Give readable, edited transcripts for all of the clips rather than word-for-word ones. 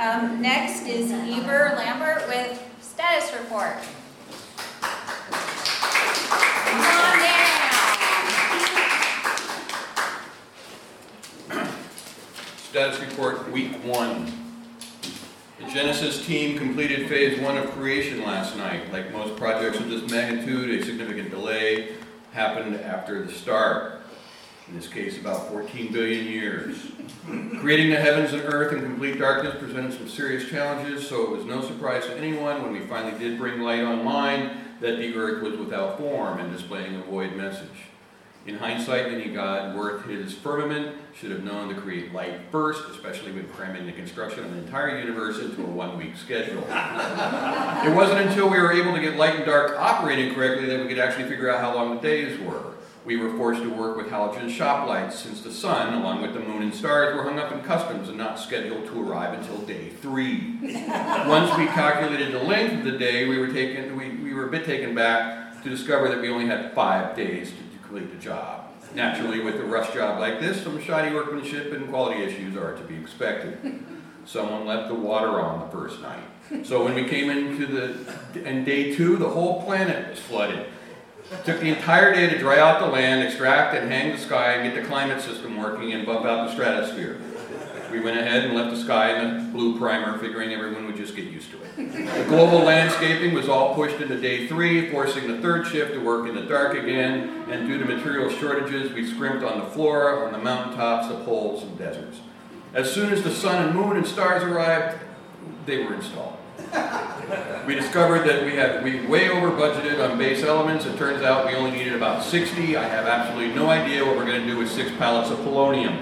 Next is Eber Lambert with status report. Come on down. Status report, week 1. The Genesis team completed phase 1 of creation last night. Like most projects of this magnitude, a significant delay happened after the start. In this case, about 14 billion years. Creating the heavens and earth in complete darkness presented some serious challenges, so it was no surprise to anyone when we finally did bring light online that the earth was without form and displaying a void message. In hindsight, any God worth his firmament should have known to create light first, especially when cramming the construction of the entire universe into a 1-week schedule. It wasn't until we were able to get light and dark operating correctly that we could actually figure out how long the days were. We were forced to work with halogen shop lights since the sun, along with the moon and stars, were hung up in customs and not scheduled to arrive until day 3. Once we calculated the length of the day, we were a bit taken back to discover that we only had 5 days to complete the job. Naturally, with a rush job like this, some shoddy workmanship and quality issues are to be expected. Someone left the water on the first night. So when we came into day 2, the whole planet was flooded. It took the entire day to dry out the land, extract and hang the sky, and get the climate system working and bump out the stratosphere. We went ahead and left the sky in a blue primer, figuring everyone would just get used to it. The global landscaping was all pushed into day 3, forcing the third shift to work in the dark again, and due to material shortages, we scrimped on the flora, on the mountaintops, the poles, and deserts. As soon as the sun and moon and stars arrived, they were installed. We discovered that we way over budgeted on base elements. It turns out we only needed about 60. I have absolutely no idea what we're going to do with 6 pallets of polonium.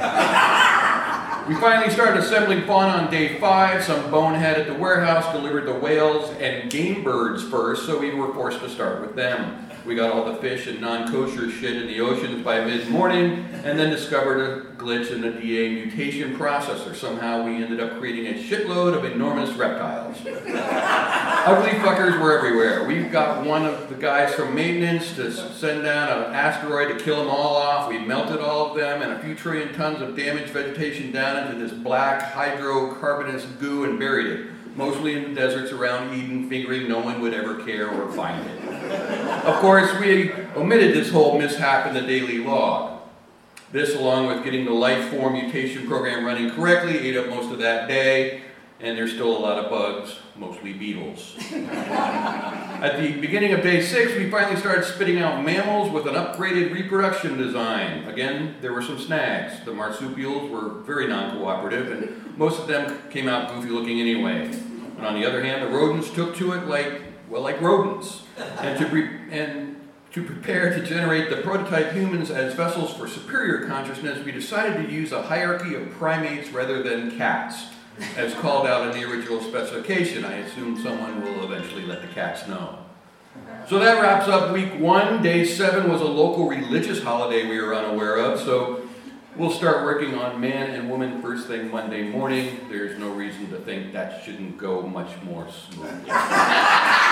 We finally started assembling fauna on day 5. Some bonehead at the warehouse delivered the whales and game birds first, so we were forced to start with them. We got all the fish and non-kosher shit in the oceans by mid-morning, and then discovered a glitch in the DA mutation processor. Somehow we ended up creating a shitload of enormous reptiles. Ugly fuckers were everywhere. We got one of the guys from maintenance to send down an asteroid to kill them all off. We melted all of them and a few trillion tons of damaged vegetation down into this black hydrocarbonous goo and buried it, mostly in the deserts around Eden, figuring no one would ever care or find it. Of course, we omitted this whole mishap in the daily log. This, along with getting the life form mutation program running correctly, ate up most of that day, and there's still a lot of bugs, mostly beetles. At the beginning of day 6, we finally started spitting out mammals with an upgraded reproduction design. Again, there were some snags. The marsupials were very non-cooperative, and most of them came out goofy looking anyway. And on the other hand, the rodents took to it like rodents. And to prepare to generate the prototype humans as vessels for superior consciousness, we decided to use a hierarchy of primates rather than cats, as called out in the original specification. I assume someone will eventually let the cats know. So that wraps up week 1. Day 7 was a local religious holiday we were unaware of, so we'll start working on man and woman first thing Monday morning. There's no reason to think that shouldn't go much more smoothly.